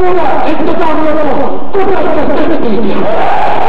过来，你这大哥，过来，这个这个。